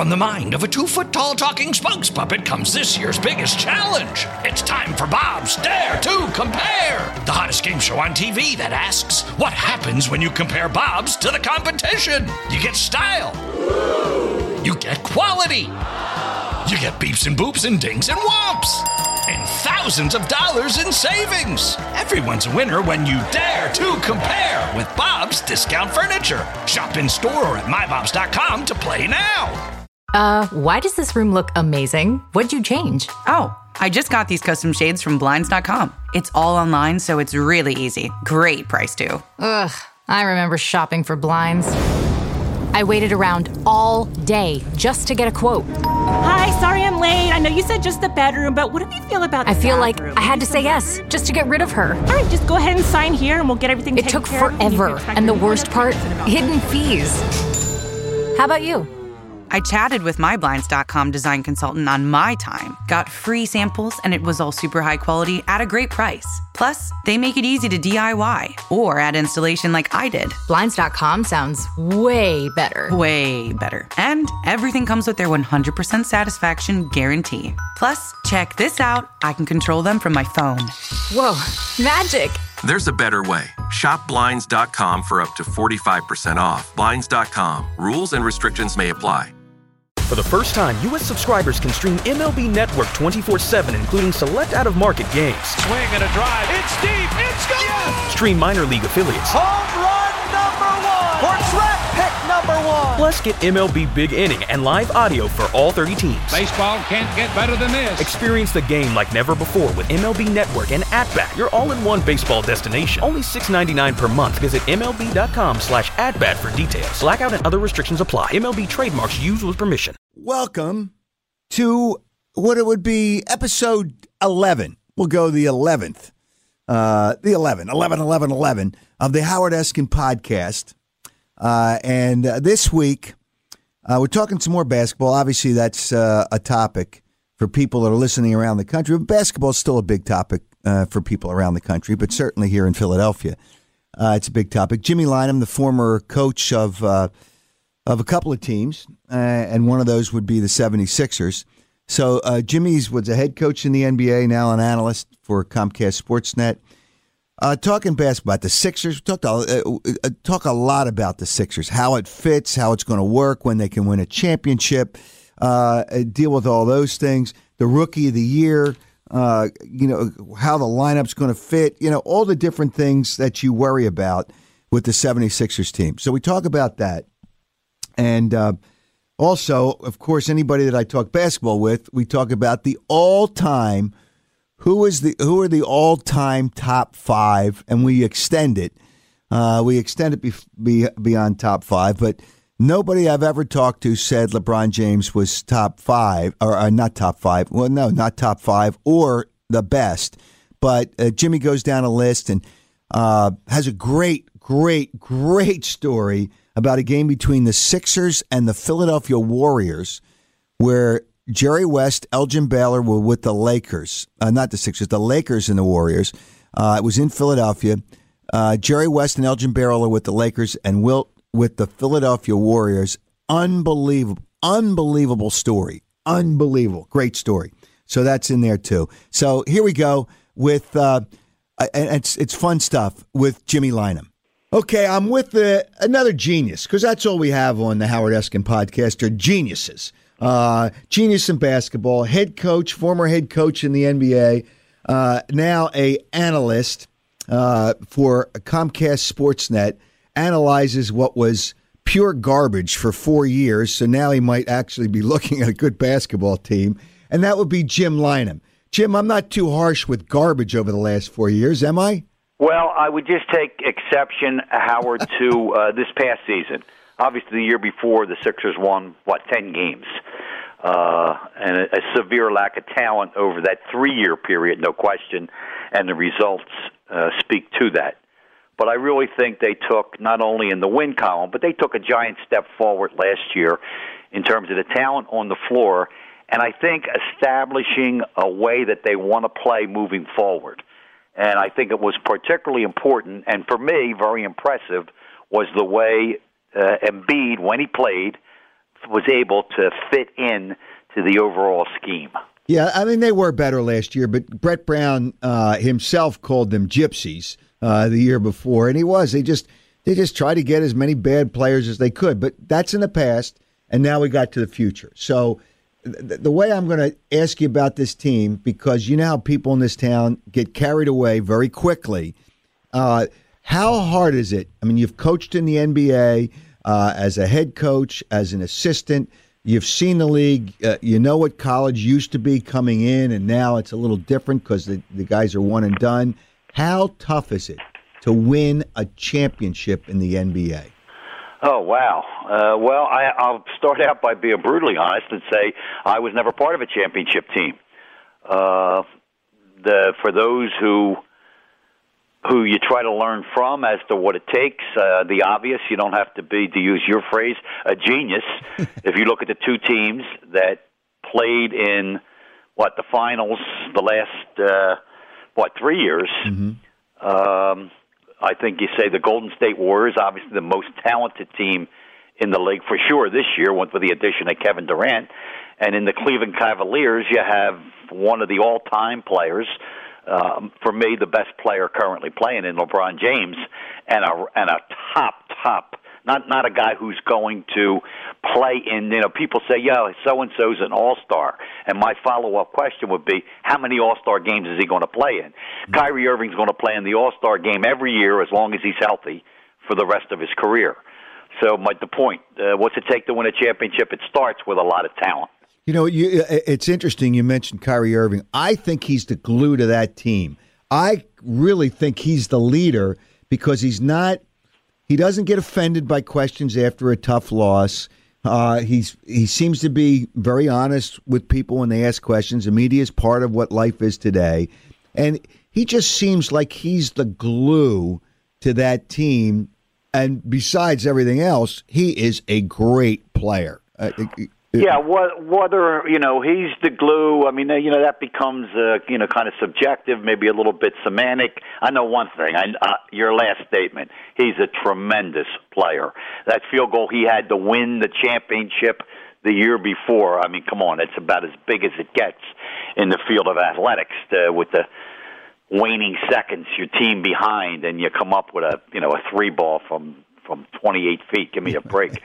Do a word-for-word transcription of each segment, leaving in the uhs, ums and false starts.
From the mind of a two-foot-tall talking spokes puppet comes this year's biggest challenge. It's time for Bob's Dare to Compare, the hottest game show on T V that asks, what happens when you compare Bob's to the competition? You get style. You get quality. You get beeps and boops and dings and whomps. And thousands of dollars in savings. Everyone's a winner when you dare to compare with Bob's Discount Furniture. Shop in store or at my bobs dot com to play now. Uh, why does this room look amazing? What'd you change? Oh, I just got these custom shades from blinds dot com. It's all online, so it's really easy. Great price, too. Ugh, I remember shopping for blinds. I waited around all day just to get a quote. Hi, sorry I'm late. I know you said just the bedroom, but what do you feel about the I feel bathroom? like I had to say yes, just to get rid of her. All right, just go ahead and sign here and we'll get everything It taken took care of. forever, and the worst part, hidden fees. How about you? I chatted with my blinds dot com design consultant on my time, got free samples, and it was all super high quality at a great price. Plus, they make it easy to D I Y or add installation like I did. blinds dot com sounds way better. Way better. And everything comes with their one hundred percent satisfaction guarantee. Plus, check this out. I can control them from my phone. Whoa, magic. There's a better way. Shop blinds dot com for up to forty-five percent off. blinds dot com. Rules and restrictions may apply. For the first time, U S subscribers can stream M L B Network twenty-four seven, including select out-of-market games. Swing and a drive. It's deep. It's gone. Yes. Stream minor league affiliates. Home run number one. Or draft pick number one. Plus, get M L B Big Inning and live audio for all thirty teams. Baseball can't get better than this. Experience the game like never before with M L B Network and At-Bat, your all-in-one baseball destination. Only six dollars and ninety-nine cents per month. Visit M L B dot com slash at-bat for details. Blackout and other restrictions apply. M L B trademarks used with permission. Welcome to what it would be episode eleven. We'll go the eleventh. Uh, the eleven, eleven, eleven, eleven of the Howard Eskin podcast. Uh, and uh, this week, uh, we're talking some more basketball. Obviously, that's uh, a topic for people that are listening around the country. But basketball is still a big topic uh, for people around the country, but certainly here in Philadelphia, uh, it's a big topic. Jimmy Lynam, the former coach of uh, of a couple of teams, uh, and one of those would be the seventy-sixers. So uh, Jimmy's was a head coach in the N B A, now an analyst for Comcast Sportsnet. Uh, talking basketball, about the Sixers, we talked uh, uh, talk a lot about the Sixers, how it fits, how it's going to work, when they can win a championship, uh, deal with all those things, the rookie of the year, uh, you know, how the lineup's going to fit, you know, all the different things that you worry about with the seventy-sixers team. So we talk about that. And uh, also, of course, anybody that I talk basketball with, we talk about the all-time, who is the who are the all-time top five, and we extend it. Uh, we extend it be, be, beyond top five, but nobody I've ever talked to said LeBron James was top five, or uh, not top five. Well, no, not top five or the best. But uh, Jimmy goes down a list and uh, has a great, great, great story about a game between the Sixers and the Philadelphia Warriors, where Jerry West, Elgin Baylor were with the Lakers, uh, not the Sixers, the Lakers and the Warriors. Uh, it was in Philadelphia. Uh, Jerry West and Elgin Baylor with the Lakers, and Wilt with the Philadelphia Warriors. Unbelievable, unbelievable story. Unbelievable. Great story. So that's in there too. So here we go with, uh, and it's, it's fun stuff with Jimmy Lynam. Okay, I'm with the, another genius, because that's all we have on the Howard Eskin podcast are geniuses. Uh, genius in basketball, head coach, former head coach in the N B A, uh, now a analyst uh, for Comcast Sportsnet, analyzes what was pure garbage for four years, so now he might actually be looking at a good basketball team, and that would be Jim Lynam. Jim, I'm not too harsh with garbage over the last four years, am I? Well, I would just take exception, Howard, to uh, this past season. Obviously, the year before, the Sixers won, what, ten games. Uh, and a, a severe lack of talent over that three-year period, no question, and the results uh, speak to that. But I really think they took, not only in the win column, but they took a giant step forward last year in terms of the talent on the floor, and I think establishing a way that they want to play moving forward. And I think it was particularly important, and for me, very impressive, was the way uh, Embiid, when he played, was able to fit in to the overall scheme. Yeah, I mean, they were better last year, but Brett Brown uh, himself called them gypsies uh, the year before, and he was. They just they just tried to get as many bad players as they could, but that's in the past, and now we got to the future. So th- the way I'm going to ask you about this team, because you know how people in this town get carried away very quickly, uh, how hard is it? I mean, you've coached in the N B A uh, as a head coach, as an assistant. You've seen the league. Uh, you know what college used to be coming in, and now it's a little different because the, the guys are one and done. How tough is it to win a championship in the N B A? Oh, wow. Uh, well, I, I'll start out by being brutally honest and say I was never part of a championship team. Uh, the for those who who you try to learn from as to what it takes, uh, the obvious, you don't have to be, to use your phrase, a genius. If you look at the two teams that played in, what, the finals the last, uh, what, three years, mm-hmm. um, I think you say the Golden State Warriors, obviously the most talented team in the league for sure this year, with the addition of Kevin Durant. And in the Cleveland Cavaliers, you have one of the all-time players, Um, for me, the best player currently playing in LeBron James, and a and a top top, not not a guy who's going to play in. You know, people say, "Yeah, so and so's an all star," and my follow up question would be, "How many all star games is he going to play in?" Mm-hmm. Kyrie Irving's going to play in the all star game every year as long as he's healthy for the rest of his career. So, my the point: uh, what's it take to win a championship? It starts with a lot of talent. You know, you, it's interesting you mentioned Kyrie Irving. I think he's the glue to that team. I really think he's the leader because he's not – he doesn't get offended by questions after a tough loss. Uh, he's he seems to be very honest with people when they ask questions. The media is part of what life is today. And he just seems like he's the glue to that team. And besides everything else, he is a great player. Uh, Yeah, whether, you know, he's the glue, I mean, you know, that becomes, uh, you know, kind of subjective, maybe a little bit semantic. I know one thing, I, uh, your last statement, he's a tremendous player. That field goal he had to win the championship the year before, I mean, come on, it's about as big as it gets in the field of athletics uh, with the waning seconds, your team behind, and you come up with a, you know, a three ball from, from twenty-eight feet. Give me a break.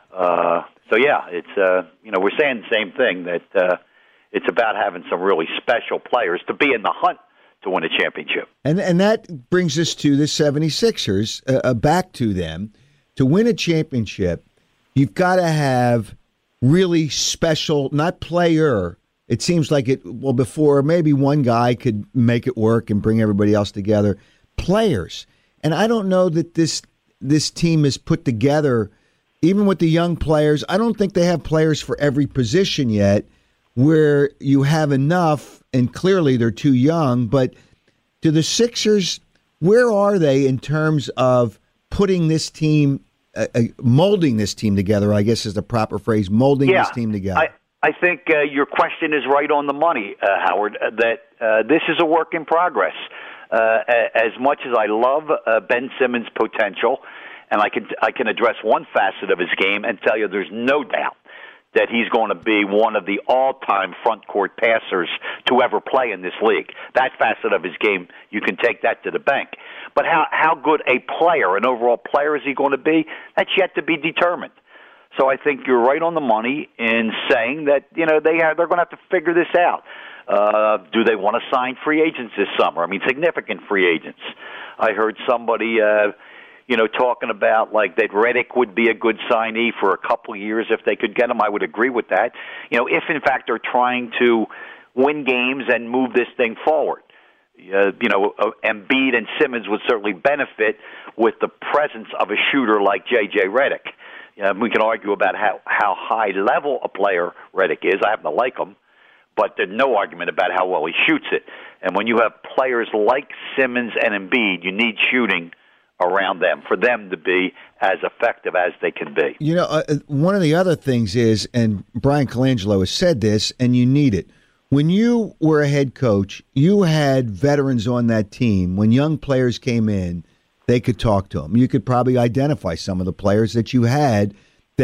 Uh, so, yeah, it's, uh, you know, we're saying the same thing, that uh, it's about having some really special players to be in the hunt to win a championship. And and that brings us to the seventy-sixers, uh, back to them. To win a championship, you've got to have really special, not player. It seems like it, well, before maybe one guy could make it work and bring everybody else together. Players. And I don't know that this this team is put together. Even with the young players, I don't think they have players for every position yet where you have enough, and clearly they're too young, but to the Sixers, where are they in terms of putting this team, uh, uh, molding this team together, I guess is the proper phrase, molding yeah, this team together? I, I think uh, your question is right on the money, uh, Howard, uh, that uh, this is a work in progress. Uh, as much as I love uh, Ben Simmons' potential, and I can I can address one facet of his game and tell you there's no doubt that he's going to be one of the all-time front court passers to ever play in this league. That facet of his game, you can take that to the bank. But how how good a player, an overall player, is he going to be? That's yet to be determined. So I think you're right on the money in saying that, you know, they have, they're going to have to figure this out. Uh, do they want to sign free agents this summer? I mean, significant free agents. I heard somebody, uh, you know, talking about like that Redick would be a good signee for a couple of years if they could get him. I would agree with that. You know, if in fact they're trying to win games and move this thing forward. Uh, you know, uh, Embiid and Simmons would certainly benefit with the presence of a shooter like J J Redick. Uh, we can argue about how, how high level a player Redick is. I happen to like him. But there's no argument about how well he shoots it. And when you have players like Simmons and Embiid, you need shooting around them for them to be as effective as they can be. You know, uh, one of the other things is, and Brian Colangelo has said this, and you need it. When you were a head coach, you had veterans on that team. When young players came in, they could talk to them. You could probably identify some of the players that you had that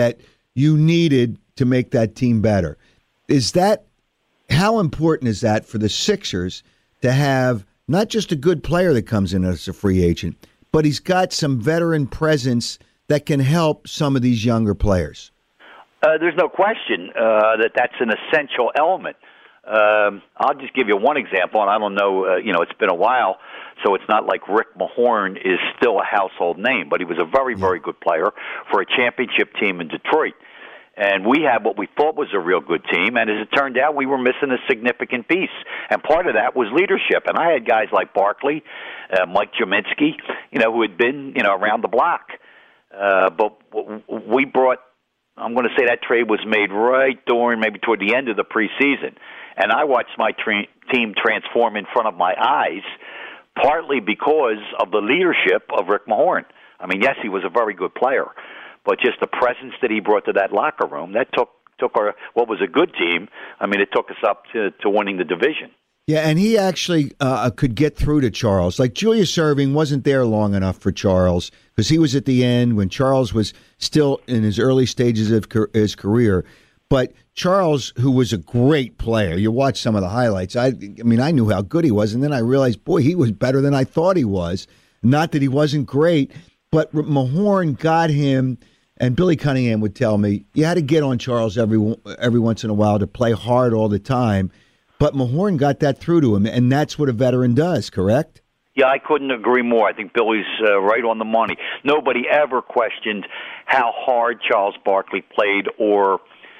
you needed to make that team better. Is that how important is that for the Sixers to have not just a good player that comes in as a free agent, but he's got some veteran presence that can help some of these younger players? Uh, there's no question uh, that that's an essential element. Um, I'll just give you one example, and I don't know, uh, you know, it's been a while, so it's not like Rick Mahorn is still a household name, but he was a very, very good player for a championship team in Detroit. And we had what we thought was a real good team, and as it turned out, we were missing a significant piece. And part of that was leadership. And I had guys like Barkley, uh, Mike Jaminski, you know, who had been, you know, around the block. Uh, but we brought, I'm going to say that trade was made right during, maybe toward the end of the preseason. And I watched my tra- team transform in front of my eyes, partly because of the leadership of Rick Mahorn. I mean, yes, he was a very good player, but just the presence that he brought to that locker room, that took took our what was a good team. I mean, it took us up to, to winning the division. Yeah, and he actually uh, could get through to Charles. Like Julius Erving wasn't there long enough for Charles because he was at the end when Charles was still in his early stages of his career. But Charles, who was a great player, you watch some of the highlights. I, I mean, I knew how good he was, and then I realized, boy, he was better than I thought he was. Not that he wasn't great, but Mahorn got him. And Billy Cunningham would tell me, you had to get on Charles every every once in a while to play hard all the time. But Mahorn got that through to him, and that's what a veteran does, correct? Yeah, I couldn't agree more. I think Billy's uh, right on the money. Nobody ever questioned how hard Charles Barkley played or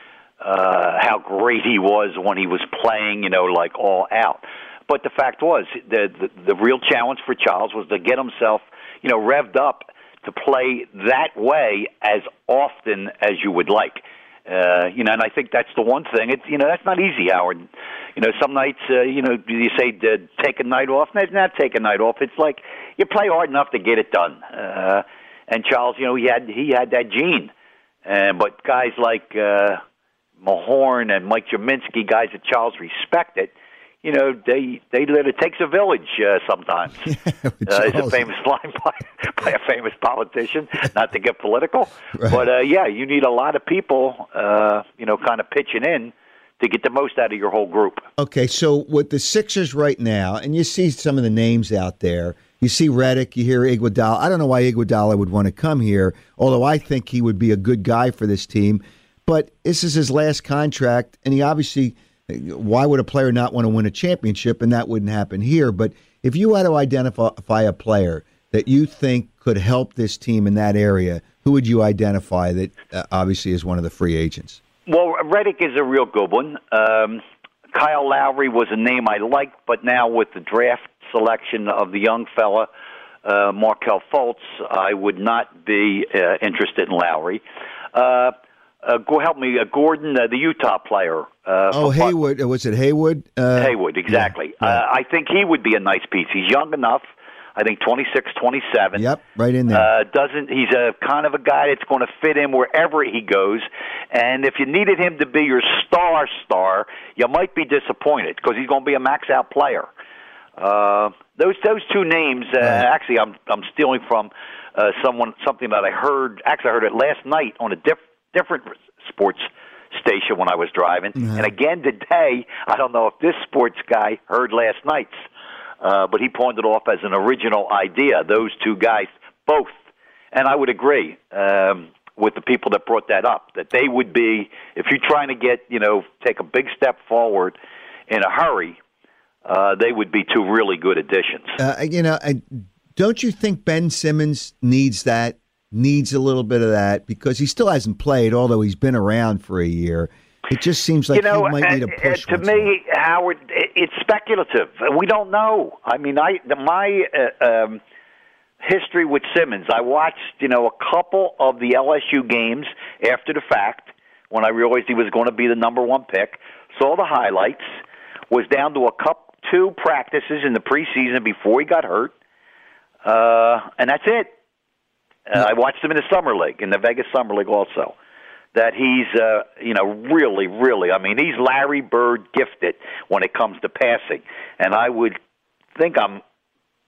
uh, how great he was when he was playing, you know, like all out. But the fact was, the, the, the real challenge for Charles was to get himself, you know, revved up to play that way as often as you would like. Uh, you know, and I think that's the one thing. It's, you know, that's not easy, Howard. You know, some nights, uh, you know, you say uh, take a night off. No, it's not take a night off. It's like you play hard enough to get it done. Uh, and Charles, you know, he had he had that gene. Uh, but guys like uh, Mahorn and Mike Jaminski, guys that Charles respected, you know, they they let it takes a village uh, sometimes. Yeah, uh, it's a famous line by, by a famous politician, not to get political. Right. But, uh, yeah, you need a lot of people, uh, you know, kind of pitching in to get the most out of your whole group. Okay, so with the Sixers right now, and you see some of the names out there, you see Redick, you hear Iguodala. I don't know why Iguodala would want to come here, although I think he would be a good guy for this team. But this is his last contract, and he obviously – why would a player not want to win a championship? And that wouldn't happen here. But if you had to identify a player that you think could help this team in that area, who would you identify that uh, obviously is one of the free agents? Well, Redick is a real good one. Um, Kyle Lowry was a name I liked, but now with the draft selection of the young fella, uh, Markelle Fultz, I would not be uh, interested in Lowry. Uh, Uh, go help me, uh, Gordon, uh, the Utah player. Uh, oh, Haywood. Was it Haywood? Uh, Haywood, exactly. Yeah, yeah. Uh, I think he would be a nice piece. He's young enough. I think twenty-six, twenty-seven. Yep, right in there. Uh, doesn't he's a kind of a guy that's going to fit in wherever he goes. And if you needed him to be your star star, you might be disappointed because he's going to be a max out player. Uh, those those two names. Uh, right. Actually, I'm I'm stealing from uh, someone something that I heard. Actually, I heard it last night on a different. different sports station when I was driving. Mm-hmm. And again today, I don't know if this sports guy heard last night's, uh, but he pawned it off as an original idea, those two guys, both. And I would agree um, with the people that brought that up, that they would be, if you're trying to get, you know, take a big step forward in a hurry, uh, they would be two really good additions. Uh, you know, I, don't you think Ben Simmons needs that? Needs a little bit of that because he still hasn't played, although he's been around for a year. It just seems like you know, he might need a push. Uh, to me, Howard, it's speculative. We don't know. I mean, I the, my uh, um, history with Simmons, I watched, you know, a couple of the L S U games after the fact when I realized he was going to be the number one pick. Saw the highlights. Was down to a couple, two practices in the preseason before he got hurt, uh, and that's it. Uh, I watched him in the Summer League, in the Vegas Summer League also, that he's, uh, you know, really, really, I mean, he's Larry Bird gifted when it comes to passing. And I would think I'm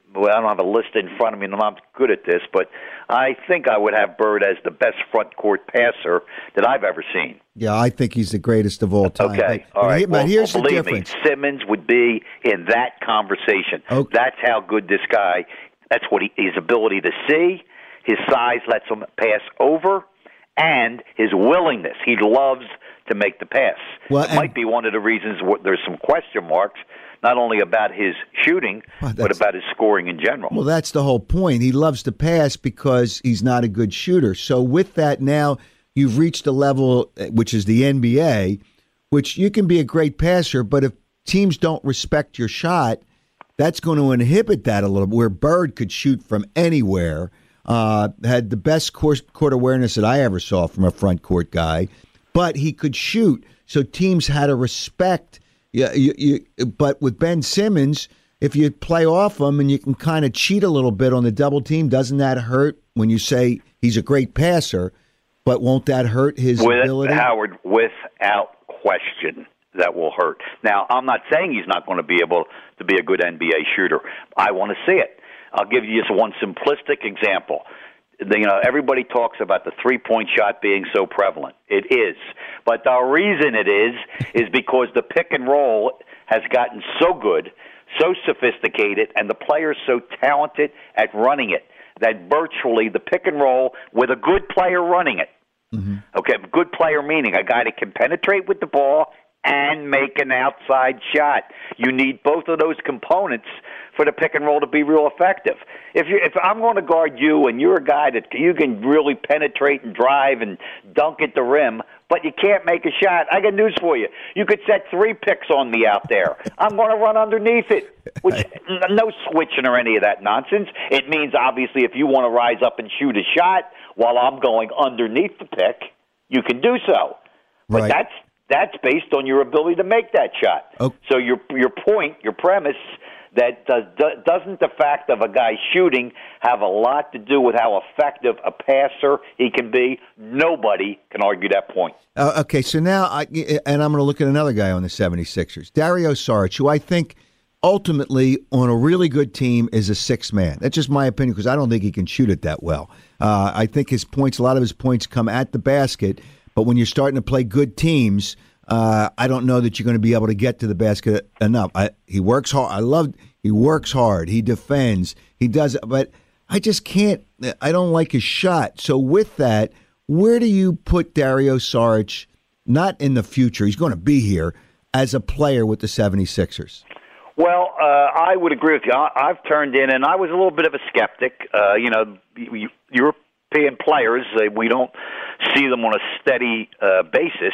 well, I don't have a list in front of me, and I'm not good at this, but I think I would have Bird as the best front court passer that I've ever seen. Yeah, I think he's the greatest of all time. Okay, but, all right. But, well, here's well, the believe difference. me, Simmons would be in that conversation. Okay. That's how good this guy. That's what he, his ability to see. His size lets him pass over, and his willingness. He loves to make the pass. Well, it might be one of the reasons where there's some question marks, not only about his shooting, well, but about his scoring in general. Well, that's the whole point. He loves to pass because he's not a good shooter. So with that, now you've reached a level, which is the N B A, which you can be a great passer, but if teams don't respect your shot, that's going to inhibit that a little bit, where Bird could shoot from anywhere. Uh, had the best court, court awareness that I ever saw from a front court guy, but he could shoot. So teams had to respect. Yeah, you, you, but with Ben Simmons, if you play off him and you can kind of cheat a little bit on the double team, doesn't that hurt when you say he's a great passer? But won't that hurt his with, ability? Howard, without question, that will hurt. Now, I'm not saying he's not going to be able to be a good N B A shooter. I want to see it. I'll give you just one simplistic example. You know, everybody talks about the three-point shot being so prevalent. It is. But the reason it is is because the pick and roll has gotten so good, so sophisticated, and the players so talented at running it that virtually the pick and roll with a good player running it. Mm-hmm. Okay, good player meaning a guy that can penetrate with the ball and make an outside shot. You need both of those components for the pick and roll to be real effective. If you if I'm going to guard you and you're a guy that you can really penetrate and drive and dunk at the rim, but you can't make a shot, I got news for you. You could set three picks on me out there. I'm going to run underneath it. Which no switching or any of that nonsense. It means obviously if you want to rise up and shoot a shot while I'm going underneath the pick, you can do so. But right. that's That's based on your ability to make that shot. Okay. So your your point, your premise, that does, doesn't the fact of a guy shooting have a lot to do with how effective a passer he can be? Nobody can argue that point. Uh, okay, so now, I, and I'm going to look at another guy on the seventy-sixers, Dario Saric, who I think ultimately on a really good team is a sixth man. That's just my opinion because I don't think he can shoot it that well. Uh, I think his points, a lot of his points come at the basket. But when you're starting to play good teams, uh, I don't know that you're going to be able to get to the basket enough. I, he works hard. I love. He works hard. He defends. He does it. But I just can't. I don't like his shot. So with that, where do you put Dario Saric? Not in the future. He's going to be here as a player with the seventy-sixers. Well, uh, I would agree with you. I, I've turned in, and I was a little bit of a skeptic. Uh, you know, you, European players, uh, we don't see them on a steady uh, basis,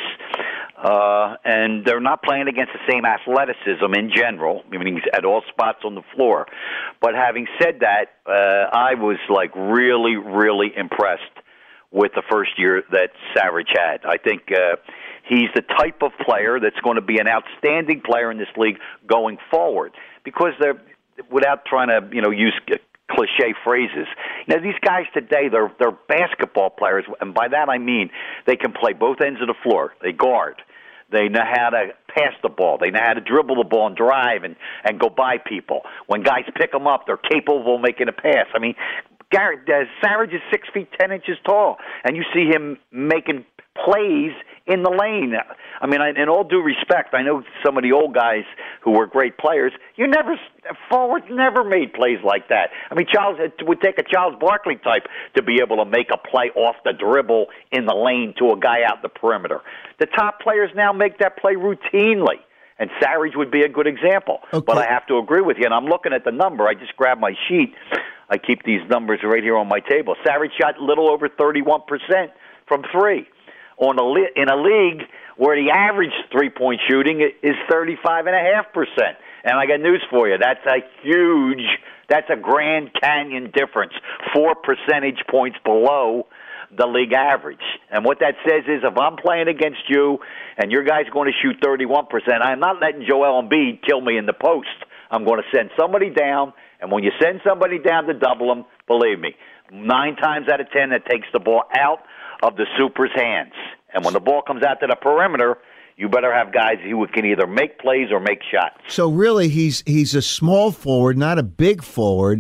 uh, and they're not playing against the same athleticism in general, meaning at all spots on the floor. But having said that, uh, I was like really, really impressed with the first year that Saric had. I think uh, he's the type of player that's going to be an outstanding player in this league going forward, because they're, without trying to, you know, use cliche phrases. Now, these guys today, they're they're basketball players, and by that I mean they can play both ends of the floor. They guard. They know how to pass the ball. They know how to dribble the ball and drive and, and go by people. When guys pick them up, they're capable of making a pass. I mean, Garrett, uh, Saric is six feet ten inches tall, and you see him making plays in the lane. I mean, I, in all due respect, I know some of the old guys who were great players. You never forwards never made plays like that. I mean, Charles it would take a Charles Barkley type to be able to make a play off the dribble in the lane to a guy out the perimeter. The top players now make that play routinely. And Saric would be a good example. Okay. But I have to agree with you, and I'm looking at the number. I just grabbed my sheet. I keep these numbers right here on my table. Saric shot a little over thirty-one percent from three. On a li- in a league where the average three-point shooting is thirty-five point five percent. And I got news for you. That's a huge, that's a Grand Canyon difference, four percentage points below the league average. And what that says is if I'm playing against you and your guy's going to shoot thirty-one percent, I'm not letting Joel Embiid kill me in the post. I'm going to send somebody down, and when you send somebody down to double them, believe me, nine times out of ten that takes the ball out of the super's hands. And when the ball comes out to the perimeter, you better have guys who can either make plays or make shots. So really, he's he's a small forward, not a big forward,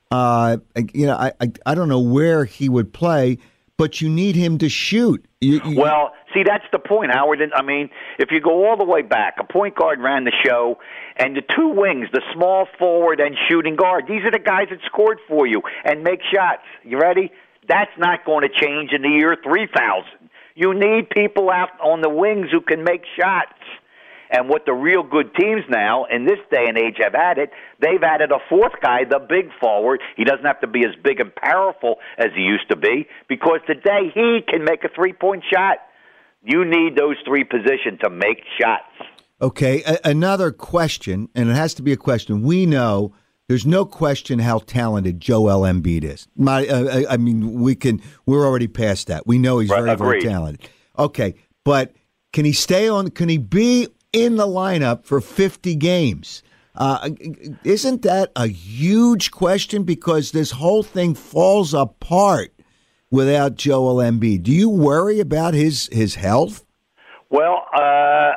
Uh, you know, I, I I don't know where he would play, but you need him to shoot. You, you, well, see, that's the point, Howard. I mean, if you go all the way back, a point guard ran the show, and the two wings, the small forward and shooting guard, these are the guys that scored for you and make shots. You ready? That's not going to change in the year three thousand. You need people out on the wings who can make shots. And what the real good teams now, in this day and age, have added, they've added a fourth guy, the big forward. He doesn't have to be as big and powerful as he used to be, because today he can make a three-point shot. You need those three positions to make shots. Okay, a- another question, and it has to be a question. We know there's no question how talented Joel Embiid is. My, uh, I mean, we can. We're already past that. We know he's Right, very, agreed. very talented. Okay, but can he stay on? Can he be in the lineup for fifty games? Uh, isn't that a huge question? Because this whole thing falls apart without Joel Embiid. Do you worry about his his health? Well, uh,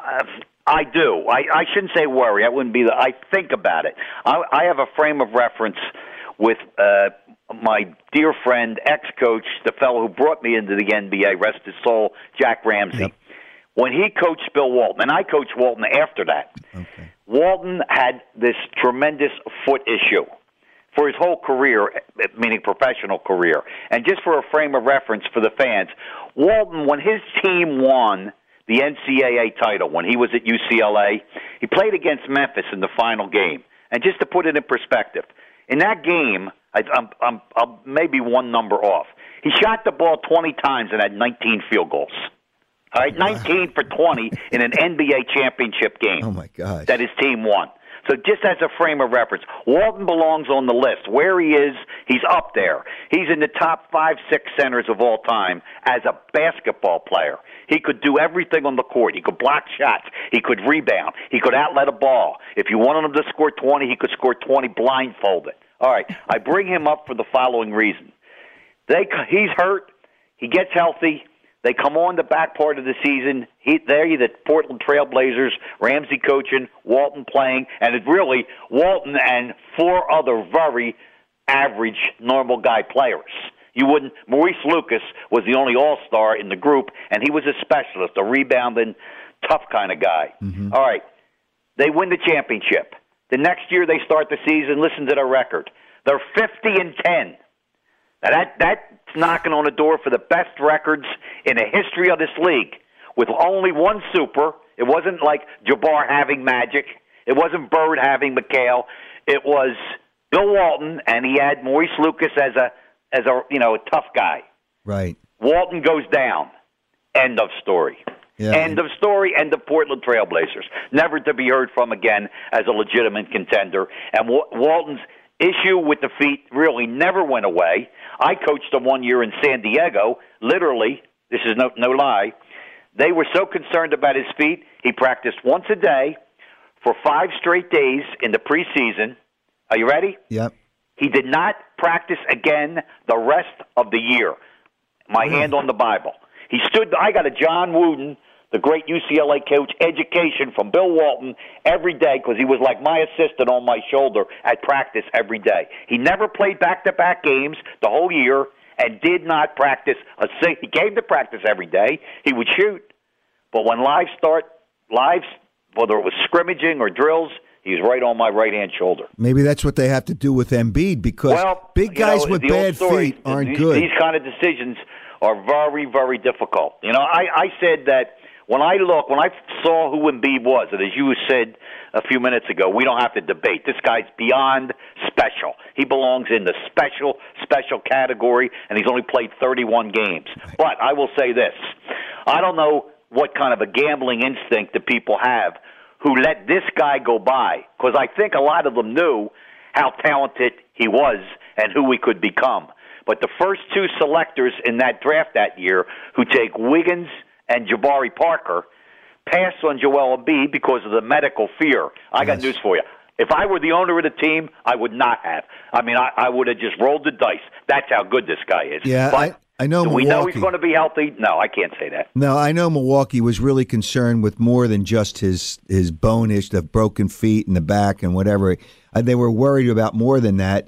I do. I, I shouldn't say worry. I wouldn't be. The, I think about it. I, I have a frame of reference with uh, my dear friend, ex-coach, the fellow who brought me into the N B A, rest his soul, Jack Ramsey. Yep. When he coached Bill Walton, and I coached Walton after that, Okay. Walton had this tremendous foot issue for his whole career, meaning professional career. And just for a frame of reference for the fans, Walton, when his team won the N C double A title, when he was at U C L A, he played against Memphis in the final game. And just to put it in perspective, in that game, I, I'm, I'm, I'm maybe one number off. He shot the ball twenty times and had nineteen field goals. All right, nineteen for twenty in an N B A championship game. Oh, my gosh. That his team won. So just as a frame of reference, Walton belongs on the list. Where he is, he's up there. He's in the top five, six centers of all time as a basketball player. He could do everything on the court. He could block shots. He could rebound. He could outlet a ball. If you wanted him to score twenty, he could score twenty blindfolded. All right, I bring him up for the following reason. They, he's hurt. He gets healthy. They come on the back part of the season. He, they're the Portland Trailblazers, Ramsey coaching, Walton playing, and it really Walton and four other very average, normal guy players. You wouldn't. Maurice Lucas was the only all-star in the group, and he was a specialist, a rebounding, tough kind of guy. Mm-hmm. All right, they win the championship. The next year they start the season. Listen to their record. They're fifty and ten. Now that that's knocking on the door for the best records in the history of this league, with only one super. It wasn't like Jabbar having Magic. It wasn't Bird having McHale. It was Bill Walton, and he had Maurice Lucas as a as a you know a tough guy. Right. Walton goes down. End of story. Yeah. End of story. End of Portland Trailblazers. Never to be heard from again as a legitimate contender. And Walton's issue with the feet really never went away. I coached them one year in San Diego. Literally, this is no, no lie. They were so concerned about his feet, he practiced once a day for five straight days in the preseason. Are you ready? Yep. He did not practice again the rest of the year. My Really? hand on the Bible. He stood. I got a John Wooden, the great U C L A coach, education from Bill Walton every day because he was like my assistant on my shoulder at practice every day. He never played back-to-back games the whole year and did not practice a sing- He came to practice every day. He would shoot. But when lives start, lives, whether it was scrimmaging or drills, he was right on my right-hand shoulder. Maybe that's what they have to do with Embiid because Well, big you guys know, with the old bad story, feet aren't these, good. These kind of decisions are very, very difficult. You know, I, I said that when I look, when I saw who Embiid was, and as you said a few minutes ago, we don't have to debate. This guy's beyond special. He belongs in the special, special category, and he's only played thirty-one games. Right. But I will say this. I don't know what kind of a gambling instinct the people have who let this guy go by, because I think a lot of them knew how talented he was and who he could become. But the first two selectors in that draft that year who take Wiggins and Jabari Parker passed on Joel Embiid because of the medical fear. I got Yes. news for you. If I were the owner of the team, I would not have. I mean, I, I would have just rolled the dice. That's how good this guy is. Yeah, but I, I know do Milwaukee. we know he's going to be healthy? No, I can't say that. No, I know Milwaukee was really concerned with more than just his his bone issue, the broken feet in the back and whatever. Uh, they were worried about more than that.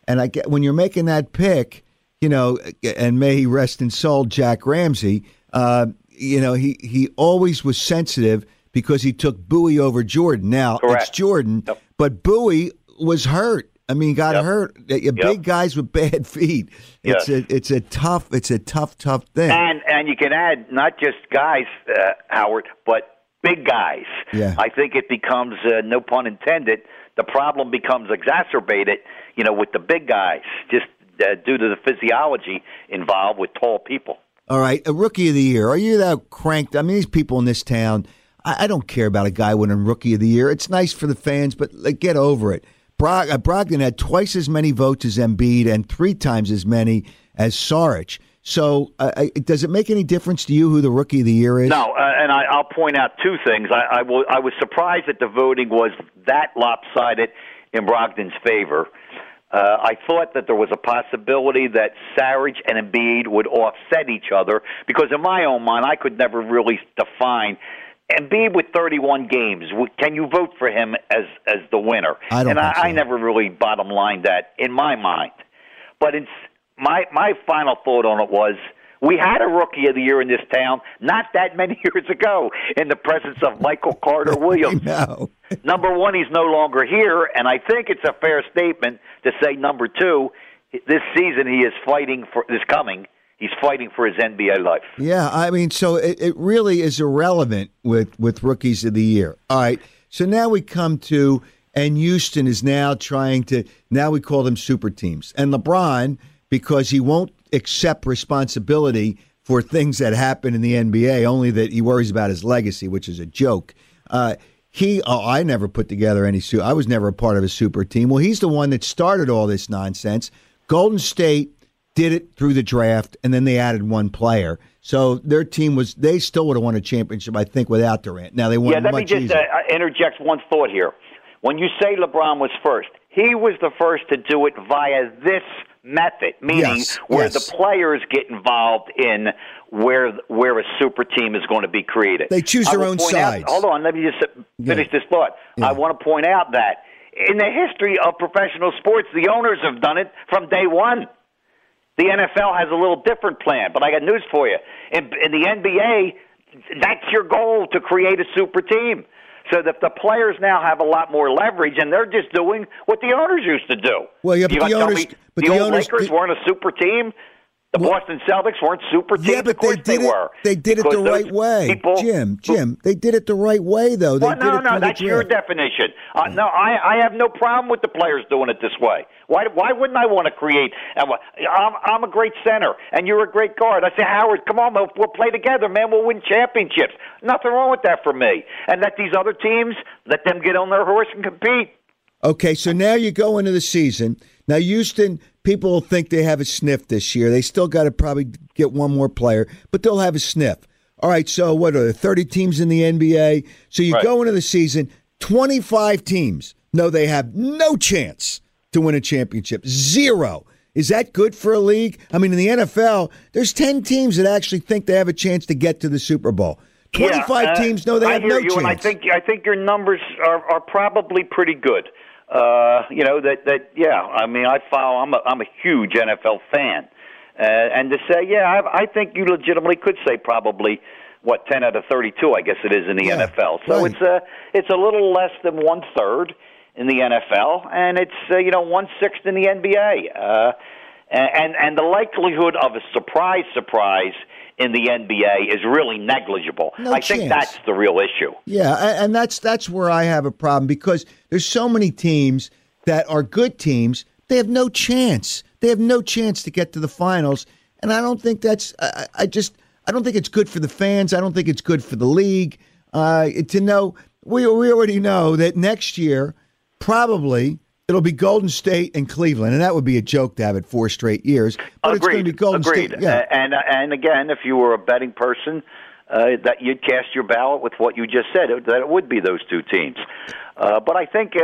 And I get when you're making that pick, you know, and may he rest in soul, Jack Ramsey. Uh, you know, he he always was sensitive because he took Bowie over Jordan. Now Correct. it's Jordan, Yep. but Bowie was hurt. I mean, got Yep. hurt. Big Yep. guys with bad feet. It's Yes. a it's a tough it's a tough tough thing. And and you can add not just guys, uh, Howard, but big guys. Yeah. I think it becomes, uh, no pun intended, the problem becomes exacerbated, you know, with the big guys, just uh, due to the physiology involved with tall people. All right, a Rookie of the Year. Are you that cranked? I mean, these people in this town, I, I don't care about a guy winning Rookie of the Year. It's nice for the fans, but like, get over it. Brog, uh, Brogdon had twice as many votes as Embiid and three times as many as Saric. So uh, I, does it make any difference to you who the Rookie of the Year is? No, uh, and I, I'll point out two things. I, I, will, I was surprised that the voting was that lopsided in Brogdon's favor. Uh, I thought that there was a possibility that Saric and Embiid would offset each other because in my own mind, I could never really define Embiid with thirty-one games. Can you vote for him as as the winner? I don't and think I, so. I never really bottom lined that in my mind. But it's my my final thought on it was we had a Rookie of the Year in this town not that many years ago in the presence of Michael Carter Williams. No. Number one, he's no longer here, and I think it's a fair statement to say number two, this season he is fighting for this coming. He's fighting for his N B A life. Yeah, I mean, so it, it really is irrelevant with, with Rookies of the Year. All right, so now we come to, and Houston is now trying to, now we call them super teams. And LeBron, because he won't accept responsibility for things that happen in the N B A, only that he worries about his legacy, which is a joke. Uh, he, oh, I never put together any, su- I was never a part of a super team. Well, he's the one that started all this nonsense. Golden State did it through the draft, and then they added one player. So their team was, they still would have won a championship, I think, without Durant. Now they won yeah, let much me just uh, interject one thought here. When you say LeBron was first, he was the first to do it via this method, meaning Yes, where yes. the players get involved in where where a super team is going to be created. They choose I their will own point out- sides. hold on, let me just finish Yeah. this thought. Yeah. I want to point out that in the history of professional sports, the owners have done it from day one. The N F L has a little different plan, but I got news for you. In, in the N B A, that's your goal, to create a super team. So that the players now have a lot more leverage, and they're just doing what the owners used to do. Well, yeah, but You the gonna tell owners- me but the, the old owners- Lakers the- weren't a super team. The Well- Boston Celtics weren't super teams. Yeah, but of course they did they it. were. They did it Because the those right way, people- Jim. Jim, they did it the right way, though. They Well, did no, it no, through that's the your draft. definition. Uh, no, I, I have no problem with the players doing it this way. Why, why wouldn't I want to create? I'm, I'm a great center, and you're a great guard. I say, Howard, come on, we'll, we'll play together, man. We'll win championships. Nothing wrong with that for me. And let these other teams, let them get on their horse and compete. Okay, so now you go into the season. Now, Houston, people will think they have a sniff this year. They still got to probably get one more player, but they'll have a sniff. All right, so what are there, thirty teams in the N B A? So you Right. go into the season, twenty-five teams know they have no chance to win a championship. Zero. Is that good for a league? I mean, in the N F L, there's ten teams that actually think they have a chance to get to the Super Bowl. twenty-five Yeah, uh, teams know they I have hear no you, chance. And I think I think your numbers are, are probably pretty good. Uh, you know that that yeah. I mean, I follow. I'm a I'm a huge N F L fan, uh, and to say yeah, I, I think you legitimately could say probably what ten out of thirty-two. I guess it is in the Yeah, N F L. So right. it's a it's a little less than one third in the N F L, and it's uh, you know one sixth in the N B A. Uh, and and the likelihood of a surprise surprise in the N B A is really negligible. No I think chance. that's the real issue. Yeah, a- and that's that's where I have a problem because there's so many teams that are good teams. They have no chance. They have no chance to get to the finals, and I don't think that's. I, I just I don't think it's good for the fans. I don't think it's good for the league. Uh, to know we we already know that next year probably it'll be Golden State and Cleveland, and that would be a joke to have it four straight years. But Agreed. it's going to be Golden Agreed. State. Yeah. Uh, and and again, if you were a betting person, uh, that you'd cast your ballot with what you just said, that it would be those two teams. Uh, but I think, uh,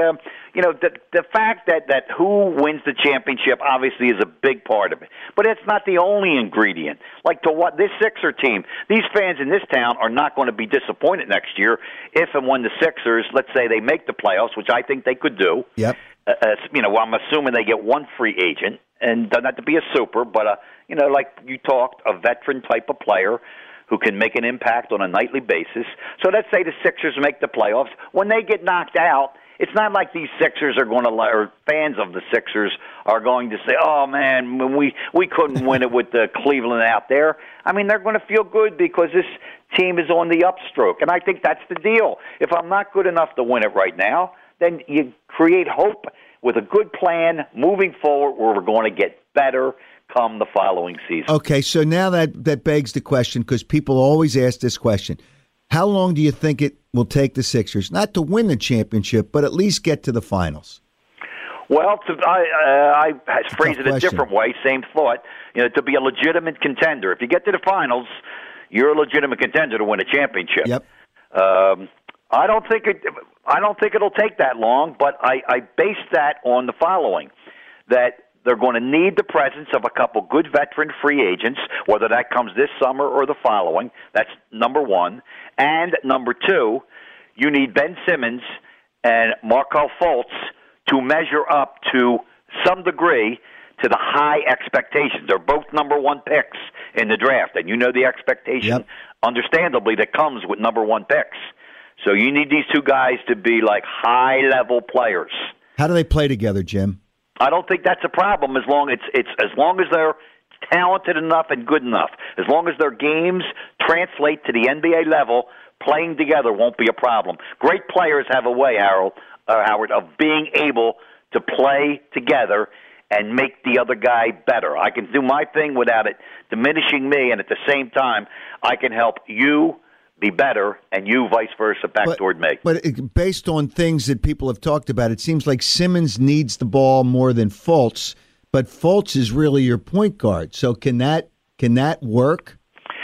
you know, the the fact that, that who wins the championship obviously is a big part of it. But it's not the only ingredient. Like to what this Sixer team, these fans in this town are not going to be disappointed next year if and when the Sixers, let's say they make the playoffs, which I think they could do. Yep. Uh, uh, you know, I'm assuming they get one free agent, and doesn't have to be a super, but, uh, you know, like you talked, a veteran type of player who can make an impact on a nightly basis. So let's say the Sixers make the playoffs. When they get knocked out, it's not like these Sixers are going to, or fans of the Sixers are going to say, oh, man, we, we couldn't win it with the Cleveland out there. I mean, they're going to feel good because this team is on the upstroke. And I think that's the deal. If I'm not good enough to win it right now, then you create hope with a good plan moving forward where we're going to get better come the following season. Okay, so now that, that begs the question, because people always ask this question. How long do you think it will take the Sixers, not to win the championship, but at least get to the finals? Well, to, I, uh, I phrase it a question. different way, same thought, you know, to be a legitimate contender. If you get to the finals, you're a legitimate contender to win a championship. Yep. Um, I don't think it. I don't think it'll take that long, but I, I base that on the following: that they're going to need the presence of a couple good veteran free agents, whether that comes this summer or the following. That's number one. And number two, you need Ben Simmons and Markelle Fultz to measure up to some degree to the high expectations. They're both number one picks in the draft, and you know the expectation, yep. understandably, that comes with number one picks. So you need these two guys to be like high-level players. How do they play together, Jim? I don't think that's a problem as long it's it's as long as they're talented enough and good enough. As long as their games translate to the N B A level, playing together won't be a problem. Great players have a way, Harold, uh, Howard, of being able to play together and make the other guy better. I can do my thing without it diminishing me, and at the same time, I can help you be better, and you vice versa back but, toward me. But it, based on things that people have talked about, it seems like Simmons needs the ball more than Fultz, but Fultz is really your point guard. So can that can that work?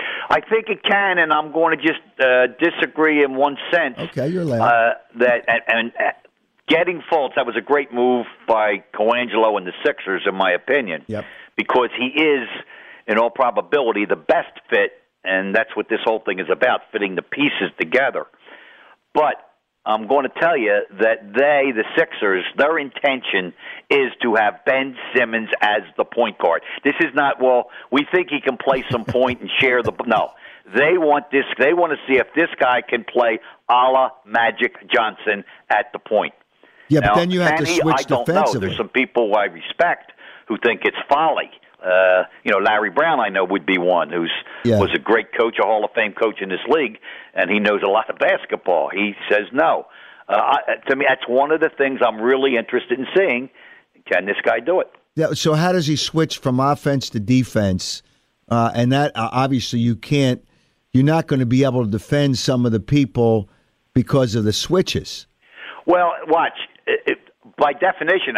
I think it can, and I'm going to just uh, disagree in one sense. Okay, you're allowed. Uh, that and, and uh, getting Fultz, that was a great move by Colangelo and the Sixers, in my opinion. Yep. Because he is, in all probability, the best fit. And that's what this whole thing is about, fitting the pieces together. But I'm going to tell you that they, the Sixers, their intention is to have Ben Simmons as the point guard. This is not, well, we think he can play some point and share the – no. They want this. They want to see if this guy can play a la Magic Johnson at the point. Yeah, now, but then you have to he, switch I don't defensively. know. There's some people I respect who think it's folly. Uh, you know, Larry Brown, I know, would be one who's yeah. was a great coach, a Hall of Fame coach in this league, and he knows a lot of basketball. He says no. Uh, I, to me, that's one of the things I'm really interested in seeing. Can this guy do it? Yeah. So how does he switch from offense to defense? Uh, and that uh, obviously you can't. You're not going to be able to defend some of the people because of the switches. Well, watch. It, it, by definition,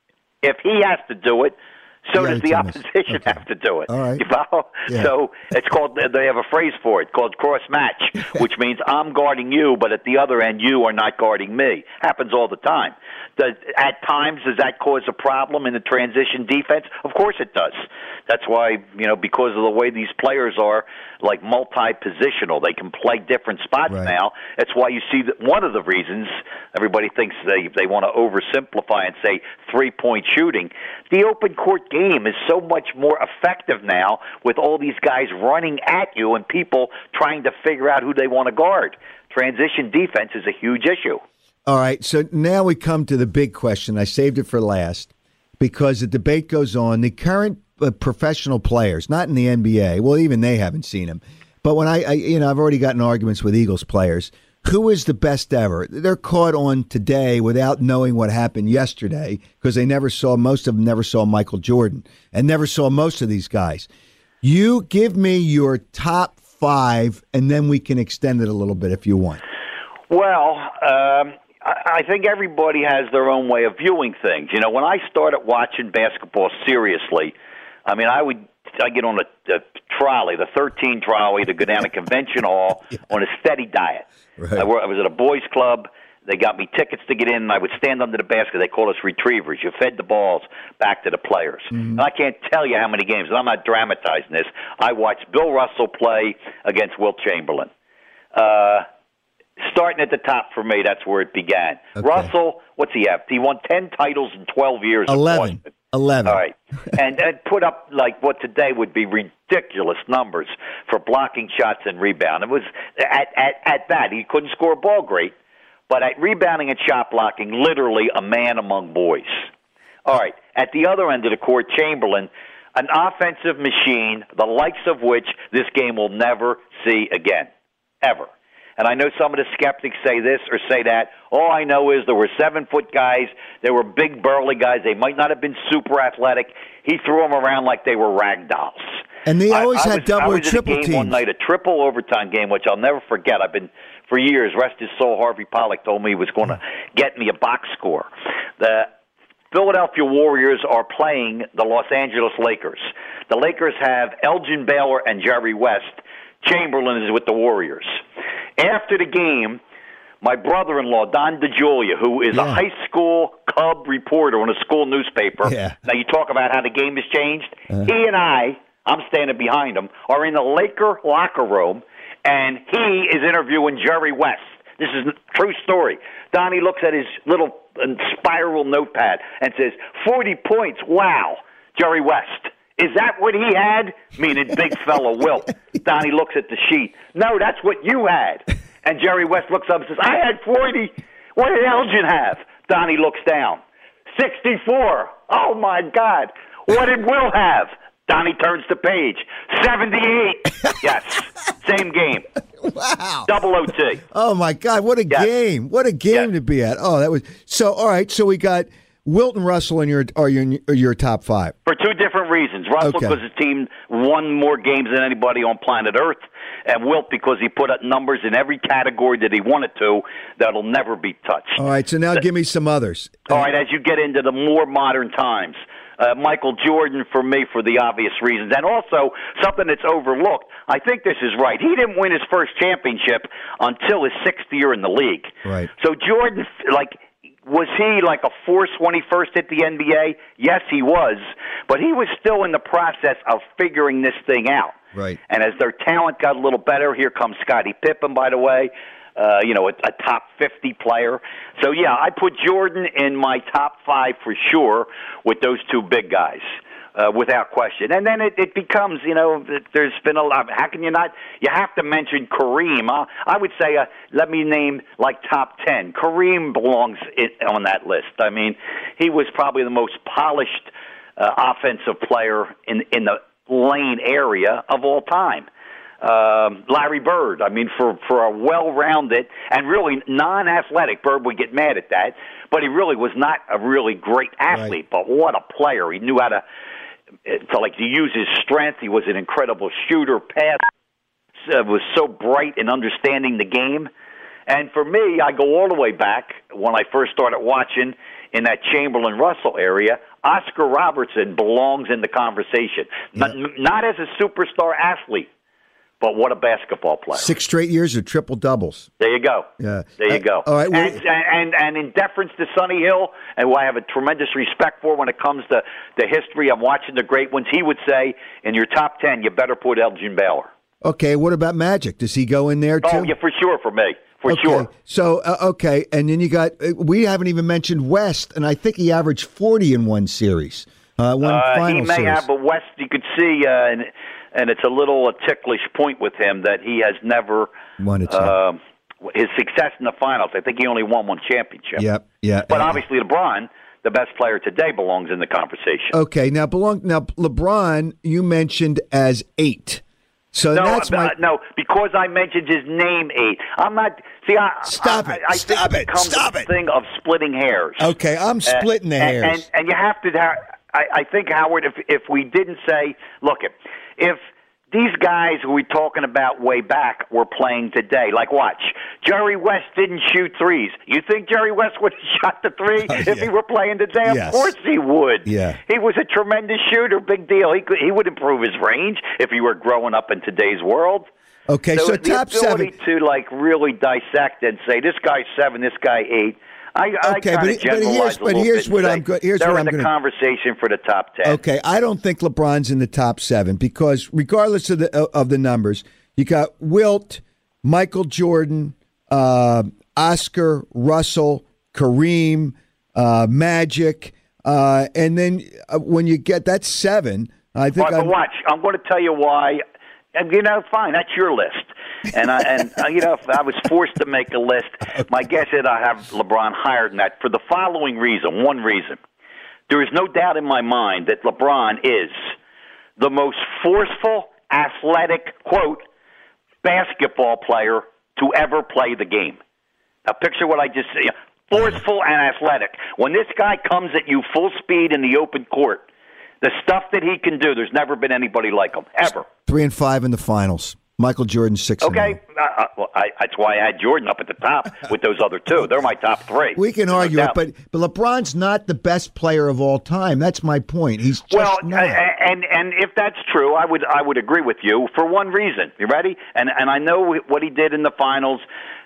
if he has to do it, so does the opposition okay. have to do it. All right. You follow? Yeah. So it's called, they have a phrase for it called cross match, which means I'm guarding you, but at the other end, you are not guarding me. Happens all the time. Does, at times, does that cause a problem in the transition defense? Of course it does. That's why, you know, because of the way these players are, like multi-positional, they can play different spots right. now. That's why you see that one of the reasons everybody thinks they, they want to oversimplify and say three-point shooting. The open court game is so much more effective now with all these guys running at you and people trying to figure out who they want to guard. Transition defense is a huge issue. All right, so now we come to the big question. I saved it for last because the debate goes on. The current uh, professional players, not in the N B A, well, even they haven't seen him. But when I, I, you know, I've already gotten arguments with Eagles players. Who is the best ever? They're caught on today without knowing what happened yesterday because they never saw, most of them never saw Michael Jordan and never saw most of these guys. You give me your top five, and then we can extend it a little bit if you want. Well, um, I think everybody has their own way of viewing things. You know, when I started watching basketball seriously, I mean, I would I get on a, a trolley, the thirteen trolley, to go down to Convention Hall yeah. on a steady diet. Right. I, I was at a boys' club. They got me tickets to get in, and I would stand under the basket. They call us retrievers. You fed the balls back to the players. Mm-hmm. And I can't tell you how many games, and I'm not dramatizing this. I watched Bill Russell play against Wilt Chamberlain. Uh, starting at the top for me, that's where it began. Okay. Russell, what's he have? He won ten titles in twelve years. Eleven. Eleven. All right, and, and put up like what today would be ridiculous numbers for blocking shots and rebound. It was at at at that he couldn't score a ball great, but at rebounding and shot blocking, literally a man among boys. All right, at the other end of the court, Chamberlain, an offensive machine, the likes of which this game will never see again, ever. And I know some of the skeptics say this or say that. All I know is there were seven-foot guys. There were big, burly guys. They might not have been super athletic. He threw them around like they were rag dolls. And they always I, had I was, double or triple teams. I was at a game teams. one night, a triple overtime game, which I'll never forget. I've been, for years, rest his soul, Harvey Pollack told me he was going to get me a box score. The Philadelphia Warriors are playing the Los Angeles Lakers. The Lakers have Elgin Baylor and Jerry West. Chamberlain is with the Warriors. After the game, my brother-in-law, Don DeJulia, who is yeah. a high school Cub reporter on a school newspaper. Yeah. Now, you talk about how the game has changed. Uh-huh. He and I, I'm standing behind him, are in the Laker locker room, and he is interviewing Jerry West. This is a true story. Donnie looks at his little spiral notepad and says, forty points, wow, Jerry West. Is that what he had? Meaning big fella Wilt. Donnie looks at the sheet. No, that's what you had. And Jerry West looks up and says, I had forty. What did Elgin have? Donnie looks down. sixty-four. Oh, my God. What did Will have? Donnie turns the page. seventy-eight. Yes. Same game. Wow. Double O T. Oh, my God. What a yes. game. What a game yes. to be at. Oh, that was so. All right. So we got Wilt and Russell in your are your are your top five for two different reasons. Russell okay. because his team won more games than anybody on planet Earth, and Wilt because he put up numbers in every category that he wanted to that'll never be touched. All right, so now give me some others. All right, as you get into the more modern times, uh, Michael Jordan for me for the obvious reasons, and also something that's overlooked. I think this is right. He didn't win his first championship until his sixth year in the league. Right. So Jordan, like. Was he like a force when he first hit the N B A? Yes, he was. But he was still in the process of figuring this thing out. Right. And as their talent got a little better, here comes Scottie Pippen, by the way, uh, you know, a, a top fifty player. So, yeah, I put Jordan in my top five for sure with those two big guys. Uh, without question. And then it, it becomes, you know, there's been a lot. How can you not? You have to mention Kareem. Uh, I would say, uh, let me name like top ten. Kareem belongs in, on that list. I mean, he was probably the most polished uh, offensive player in, in the lane area of all time. Um, Larry Bird, I mean, for, for a well-rounded and really non-athletic, Bird would get mad at that, but he really was not a really great athlete, right. But what a player. He knew how to, to like to use his strength. He was an incredible shooter, pass, uh, was so bright in understanding the game. And for me, I go all the way back when I first started watching in that Chamberlain-Russell area. Oscar Robertson belongs in the conversation, yeah. not, not as a superstar athlete, but what a basketball player. Six straight years of triple doubles. There you go. Yeah. There you go. Uh, all right. Well, and, and, and in deference to Sonny Hill, and who I have a tremendous respect for when it comes to the history of watching the great ones, he would say, in your top ten, you better put Elgin Baylor. Okay. What about Magic? Does he go in there, too? Oh, yeah, for sure for me. For okay. sure. So, uh, okay. And then you got, uh, we haven't even mentioned West, and I think he averaged forty in one series. Uh, one uh, final he may series. have, but West, you could see, uh, and and it's a little a ticklish point with him that he has never won it. Uh, his success in the finals. I think he only won one championship. Yep, yeah. But obviously, LeBron, the best player today, belongs in the conversation. Okay, now belong now LeBron, you mentioned as eight. So no, that's my uh, no, because I mentioned his name eight. I'm not. See, I stop I, it. I Stop think it. it comes Stop to it. the thing of splitting hairs. Okay, I'm splitting uh, the hairs, and, and, and you have to. I, I think Howard, if if we didn't say, look, if these guys who we're talking about way back were playing today, like watch, Jerry West didn't shoot threes. You think Jerry West would have shot the three uh, if yeah. he were playing today? Yes. Of course he would. Yeah. He was a tremendous shooter, big deal. He could, he would improve his range if he were growing up in today's world. Okay, so, so so top the ability seven. to like really dissect and say this guy's seven, this guy eight. I, okay, I but, kind but here's but here's what I'm going. Here's they're what in I'm the going. conversation for the top ten. Okay, I don't think LeBron's in the top seven because regardless of the of the numbers, you got Wilt, Michael Jordan, uh, Oscar, Russell, Kareem, uh, Magic, uh, and then uh, when you get that's seven. I think. But, but watch, I'm going to tell you why. And you know, fine, that's your list. And I, and uh, you know, if I was forced to make a list, my guess is I have LeBron higher than that for the following reason. One reason: there is no doubt in my mind that LeBron is the most forceful, athletic, quote, basketball player to ever play the game. Now, picture what I just said: forceful and athletic. When this guy comes at you full speed in the open court, the stuff that he can do, there's never been anybody like him, ever. Three and five in the finals. Michael Jordan, six okay. and uh, uh, well, I, that's why I had Jordan up at the top with those other two. They're my top three. We can argue no it, but but LeBron's not the best player of all time. That's my point. He's just well, not. and and if that's true, I would I would agree with you for one reason. You ready? And and I know what he did in the finals.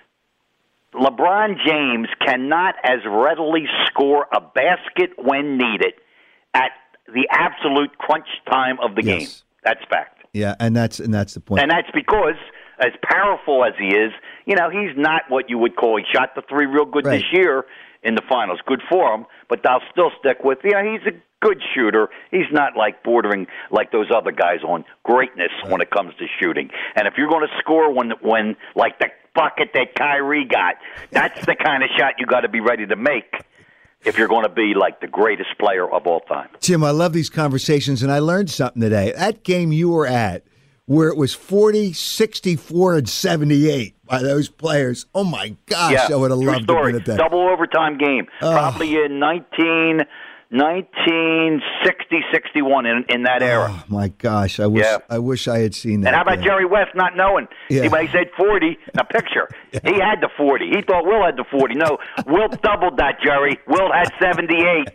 LeBron James cannot as readily score a basket when needed at the absolute crunch time of the yes. game. That's fact. Yeah, and that's and that's the point. And that's because, as powerful as he is, you know, he's not what you would call. He shot the three real good right. this year in the finals. Good for him, but I'll still stick with, you know, he's a good shooter. He's not like bordering like those other guys on greatness right. when it comes to shooting. And if you're going to score when, when like the bucket that Kyrie got, that's the kind of shot you got to be ready to make if you're going to be like the greatest player of all time. Jim, I love these conversations, and I learned something today. That game you were at, where it was forty, sixty-four, and seventy-eight by those players. Oh, my gosh, yeah, I would have loved story. to be at that. Double overtime game, oh. probably in nineteen, nineteen sixty, sixty-one in, in that era. Oh, my gosh, I wish yeah. I wish I had seen that. And how about game. Jerry West not knowing? Yeah. He said forty. Now, picture. yeah. He had the forty. He thought Will had the forty. No, Will doubled that, Jerry. Will had seventy-eight.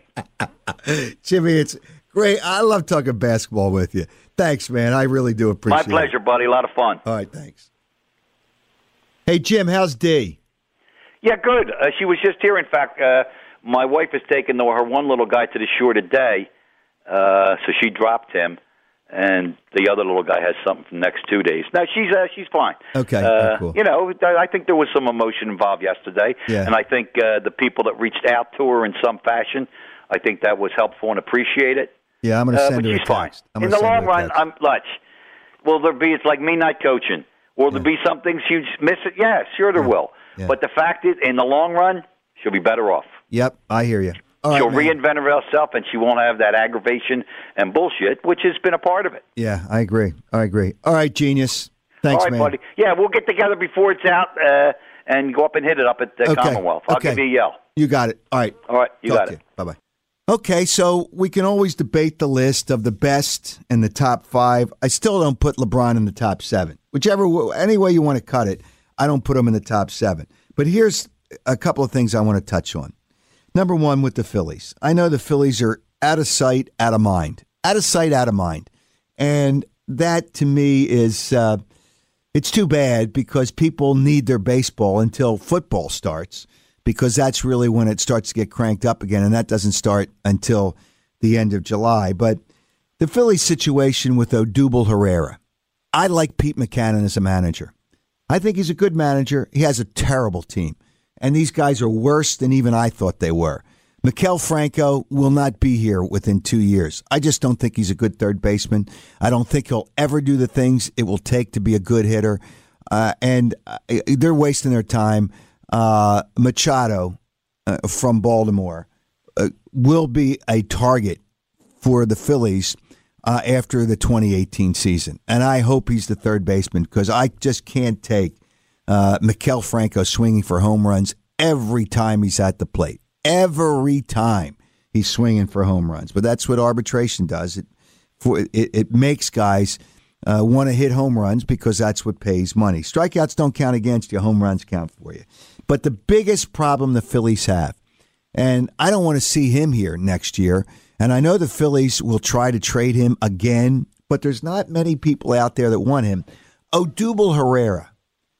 Jimmy, it's great. I love talking basketball with you. Thanks, man. I really do appreciate it. My pleasure, it. buddy. A lot of fun. All right, thanks. Hey, Jim, how's Dee? Yeah, good. Uh, she was just here. In fact, uh, my wife has taken the, her one little guy to the shore today, uh, so she dropped him, and the other little guy has something for the next two days. No, she's uh, she's fine. Okay, uh, cool. You know, I think there was some emotion involved yesterday, yeah. and I think uh, the people that reached out to her in some fashion, I think that was helpful and appreciated. Yeah, I'm going to uh, send her a text. fine. In the long run, I'm Lutch. Will there be? It's like me not coaching. Will there yeah. be some things you miss it? Yeah, sure there yeah. will. Yeah. But the fact is, in the long run, she'll be better off. Yep, I hear you. All she'll right, reinvent herself, and she won't have that aggravation and bullshit, which has been a part of it. Yeah, I agree. I agree. All right, genius. Thanks, All right, man. buddy. Yeah, we'll get together before it's out uh, and go up and hit it up at the okay. Commonwealth. I'll okay. give you a yell. You got it. All right. All right, you Talk got to it. Bye-bye. Okay, so we can always debate the list of the best and the top five. I still don't put LeBron in the top seven. Whichever, any way you want to cut it, I don't put him in the top seven. But here's a couple of things I want to touch on. Number one, with the Phillies. I know the Phillies are out of sight, out of mind. Out of sight, out of mind. And that, to me, is uh, it's too bad because people need their baseball until football starts, because that's really when it starts to get cranked up again, and that doesn't start until the end of July. But the Phillies situation with Odubel Herrera, I like Pete Mackanin as a manager. I think he's a good manager. He has a terrible team, and these guys are worse than even I thought they were. Maikel Franco will not be here within two years. I just don't think he's a good third baseman. I don't think he'll ever do the things it will take to be a good hitter, uh, and uh, they're wasting their time. Uh, Machado uh, from Baltimore uh, will be a target for the Phillies uh, after the twenty eighteen season. And I hope he's the third baseman because I just can't take uh, Maikel Franco swinging for home runs every time he's at the plate. Every time he's swinging for home runs. But that's what arbitration does. It, for, it, it makes guys Uh, want to hit home runs because that's what pays money. Strikeouts don't count against you. Home runs count for you. But the biggest problem the Phillies have, and I don't want to see him here next year, and I know the Phillies will try to trade him again, but there's not many people out there that want him. Odubel Herrera.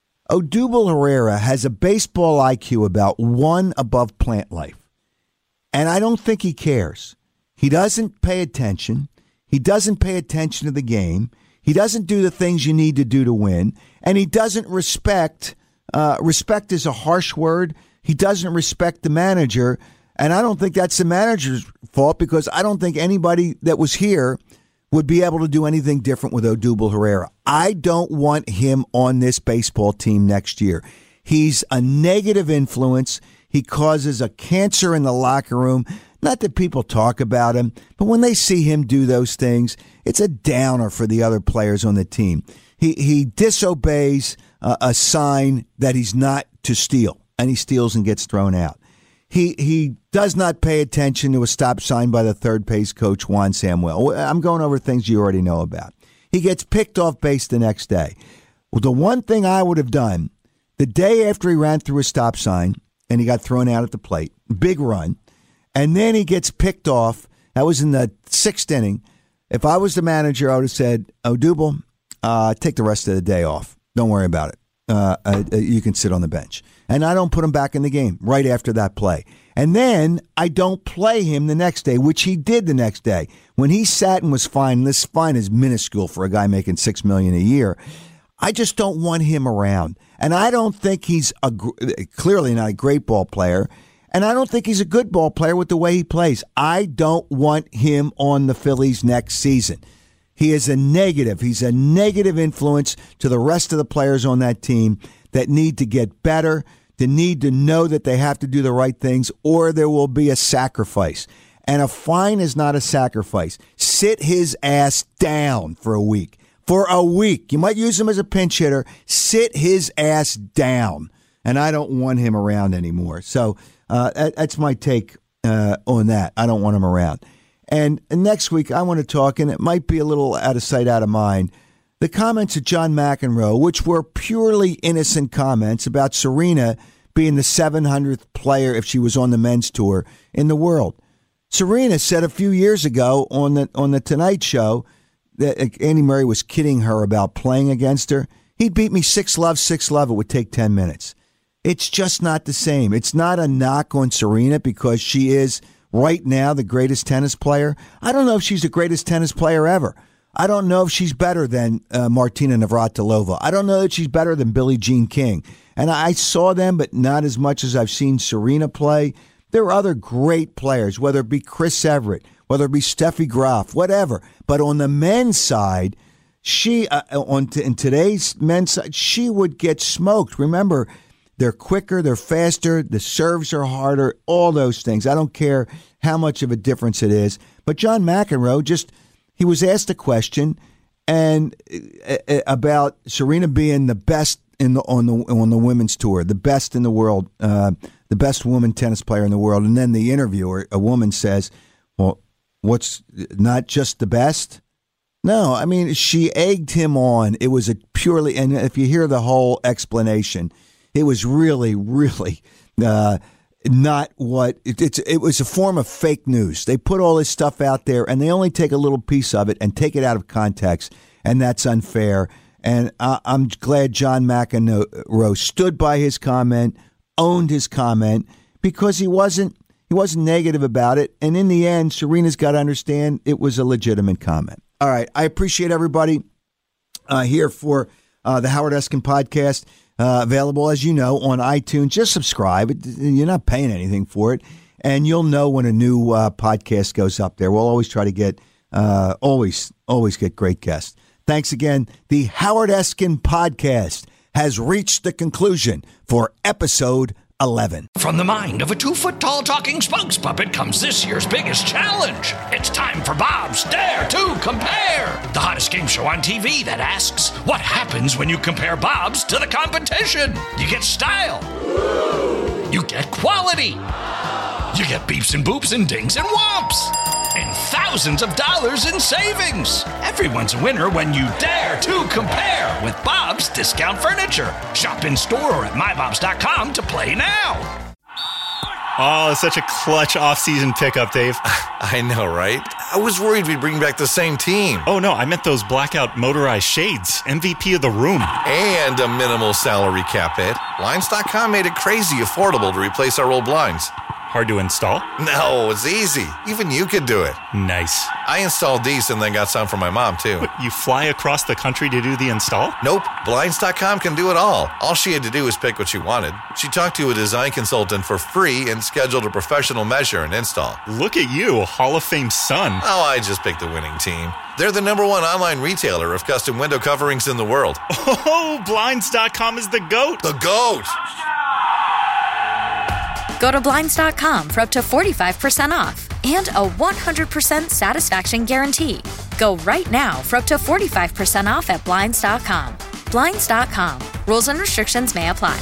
Odubel Herrera has a baseball I Q about one above plant life. And I don't think he cares. He doesn't pay attention. He doesn't pay attention to the game. He doesn't do the things you need to do to win. And he doesn't respect, uh, respect is a harsh word. He doesn't respect the manager. And I don't think that's the manager's fault, because I don't think anybody that was here would be able to do anything different with Odubel Herrera. I don't want him on this baseball team next year. He's a negative influence. He causes a cancer in the locker room. Not that people talk about him, but when they see him do those things, it's a downer for the other players on the team. He he disobeys uh, a sign that he's not to steal, and he steals and gets thrown out. He he does not pay attention to a stop sign by the third base coach, Juan Samuel. I'm going over things you already know about. He gets picked off base the next day. Well, the one thing I would have done the day after he ran through a stop sign and he got thrown out at the plate, big run, and then he gets picked off. That was in the sixth inning. If I was the manager, I would have said, Odubel, uh, take the rest of the day off. Don't worry about it. Uh, uh, you can sit on the bench. And I don't put him back in the game right after that play. And then I don't play him the next day, which he did the next day. When he sat and was fine, this fine is minuscule for a guy making six million dollars a year. I just don't want him around. And I don't think he's a, clearly not a great ball player. And I don't think he's a good ball player with the way he plays. I don't want him on the Phillies next season. He is a negative. He's a negative influence to the rest of the players on that team that need to get better, that need to know that they have to do the right things, or there will be a sacrifice. And a fine is not a sacrifice. Sit his ass down for a week. For a week. You might use him as a pinch hitter. Sit his ass down. And I don't want him around anymore. So uh, that, that's my take uh, on that. I don't want him around. And next week, I want to talk, and it might be a little out of sight, out of mind, the comments of John McEnroe, which were purely innocent comments about Serena being the seven hundredth player, if she was on the men's tour, in the world. Serena said a few years ago on the on the Tonight Show that Andy Murray was kidding her about playing against her. He'd beat me six love, six love. It would take ten minutes. It's just not the same. It's not a knock on Serena because she is right now the greatest tennis player. I don't know if she's the greatest tennis player ever. I don't know if she's better than uh, Martina Navratilova. I don't know that she's better than Billie Jean King. And I saw them, but not as much as I've seen Serena play. There are other great players, whether it be Chris Everett, whether it be Steffi Graf, whatever. But on the men's side, she uh, on t- in today's men's side, she would get smoked. Remember, they're quicker, they're faster, the serves are harder, all those things. I don't care how much of a difference it is. But John McEnroe just, he was asked a question and uh, about Serena being the best in the on the on the women's tour, the best in the world, uh, the best woman tennis player in the world. And then the interviewer, a woman, says, well, what's not just the best? No, I mean, she egged him on. It was a purely, and if you hear the whole explanation, it was really, really uh, not what it, it's. It was a form of fake news. They put all this stuff out there, and they only take a little piece of it and take it out of context, and that's unfair. And I, I'm glad John McEnroe stood by his comment, owned his comment, because he wasn't he wasn't negative about it. And in the end, Serena's got to understand it was a legitimate comment. All right, I appreciate everybody uh, here for uh, the Howard Eskin podcast. Uh, available, as you know, on iTunes. Just subscribe. You're not paying anything for it. And you'll know when a new uh, podcast goes up there. We'll always try to get, uh, always, always get great guests. Thanks again. The Howard Eskin podcast has reached the conclusion for episode eleven. From the mind of a two-foot-tall talking spokes puppet comes this year's biggest challenge. It's time for Bob's Dare to Compare, the hottest game show on T V that asks, what happens when you compare Bob's to the competition? You get style. You get quality. You get beeps and boops and dings and whomps. And thousands of dollars in savings. Everyone's a winner when you dare to compare with Bob's Discount Furniture. Shop in store or at my bobs dot com to play now. Oh, such a clutch off-season pickup, Dave. I know, right? I was worried we'd bring back the same team. Oh, no, I meant those blackout motorized shades. M V P of the room. And a minimal salary cap hit. Blinds dot com made it crazy affordable to replace our old blinds. Hard to install? No, it's easy. Even you could do it. Nice. I installed these and then got some for my mom, too. But you fly across the country to do the install? Nope. Blinds dot com can do it all. All she had to do was pick what she wanted. She talked to a design consultant for free and scheduled a professional measure and install. Look at you, Hall of Fame son. Oh, I just picked the winning team. They're the number one online retailer of custom window coverings in the world. Oh, Blinds dot com is the GOAT. The GOAT. Go to Blinds dot com for up to forty-five percent off and a one hundred percent satisfaction guarantee. Go right now for up to forty-five percent off at Blinds dot com. Blinds dot com. Rules and restrictions may apply.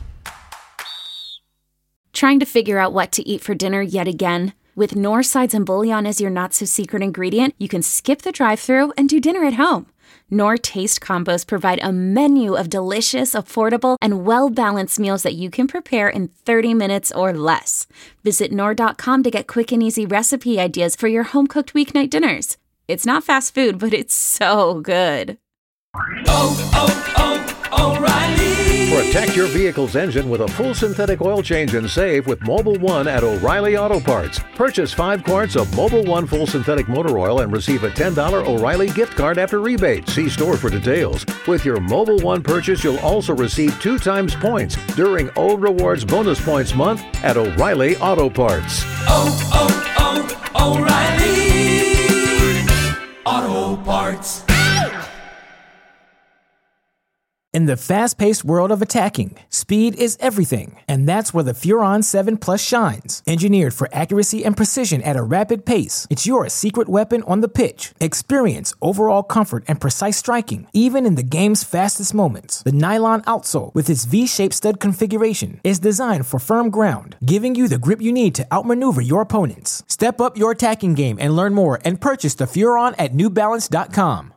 Trying to figure out what to eat for dinner yet again? With Knorr Sides and Bouillon as your not-so-secret ingredient, you can skip the drive-thru and do dinner at home. Knorr Taste Combos provide a menu of delicious, affordable, and well-balanced meals that you can prepare in thirty minutes or less. Visit Knorr dot com to get quick and easy recipe ideas for your home-cooked weeknight dinners. It's not fast food, but it's so good. Oh, oh, oh, O'Reilly! Protect your vehicle's engine with a full synthetic oil change and save with Mobil one at O'Reilly Auto Parts. Purchase five quarts of Mobil one full synthetic motor oil and receive a ten dollars O'Reilly gift card after rebate. See store for details. With your Mobil one purchase, you'll also receive two times points during O Rewards Bonus Points Month at O'Reilly Auto Parts. Oh, oh, oh, O'Reilly Auto Parts. In the fast-paced world of attacking, speed is everything, and that's where the Furon seven Plus shines. Engineered for accuracy and precision at a rapid pace, it's your secret weapon on the pitch. Experience overall comfort and precise striking, even in the game's fastest moments. The nylon outsole, with its V-shaped stud configuration, is designed for firm ground, giving you the grip you need to outmaneuver your opponents. Step up your attacking game and learn more and purchase the Furon at New Balance dot com.